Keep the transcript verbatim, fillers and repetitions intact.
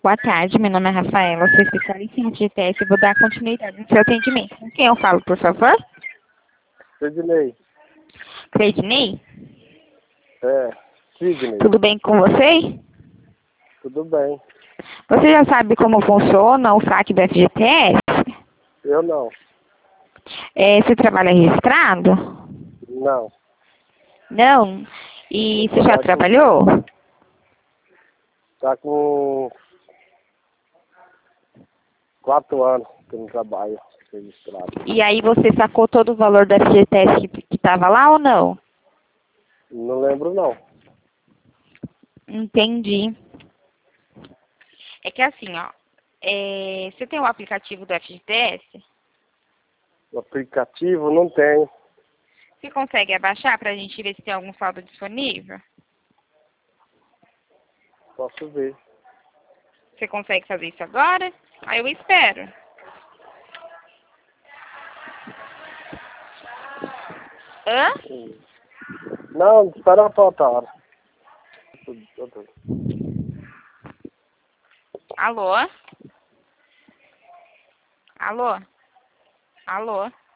boa tarde. Meu nome é Rafaela, sou especialista em F G T S e vou dar continuidade no seu atendimento. Com quem eu falo, por favor? Sidney. Cleidney? É, Sidney. Tudo bem com você? Tudo bem. Você já sabe como funciona o saque do F G T S? Eu não. É, você trabalha registrado? Não. Não? E você já Tá com, trabalhou? tá com quatro anos que eu não trabalho registrado. E aí você sacou todo o valor do F G T S que estava lá ou não? Não lembro, não. Entendi. É que assim, ó, é, você tem o aplicativo do F G T S? O aplicativo não tenho. Você consegue abaixar para a gente ver se tem algum saldo disponível? Posso ver. Você consegue fazer isso agora? Aí eu espero. Hã? Não, espera pra outra hora. Alô? Alô? Alô?